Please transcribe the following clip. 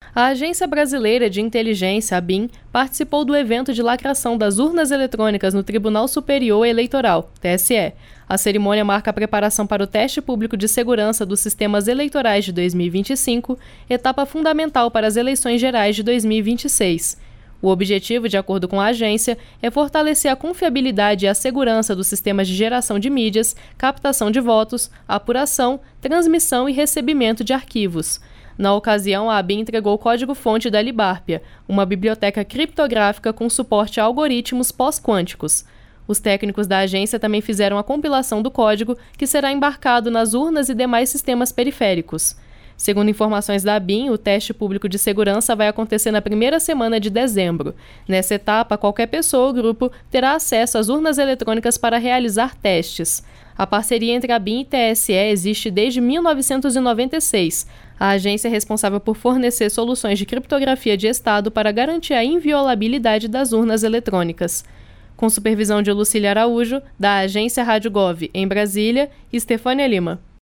A Agência Brasileira de Inteligência, ABIN, participou do evento de lacração das urnas eletrônicas no Tribunal Superior Eleitoral, TSE. A cerimônia marca a preparação para o teste público de segurança dos sistemas eleitorais de 2025, etapa fundamental para as eleições gerais de 2026. O objetivo, de acordo com a agência, é fortalecer a confiabilidade e a segurança dos sistemas de geração de mídias, captação de votos, apuração, transmissão e recebimento de arquivos. Na ocasião, a ABIN entregou o código-fonte da Libárpia, uma biblioteca criptográfica com suporte a algoritmos pós-quânticos. Os técnicos da agência também fizeram a compilação do código, que será embarcado nas urnas e demais sistemas periféricos. Segundo informações da ABIN, o teste público de segurança vai acontecer na primeira semana de dezembro. Nessa etapa, qualquer pessoa ou grupo terá acesso às urnas eletrônicas para realizar testes. A parceria entre a ABIN e TSE existe desde 1996. A agência é responsável por fornecer soluções de criptografia de Estado para garantir a inviolabilidade das urnas eletrônicas. Com supervisão de Lucília Araújo, da Agência Rádio Gov, em Brasília, Estefânia Lima.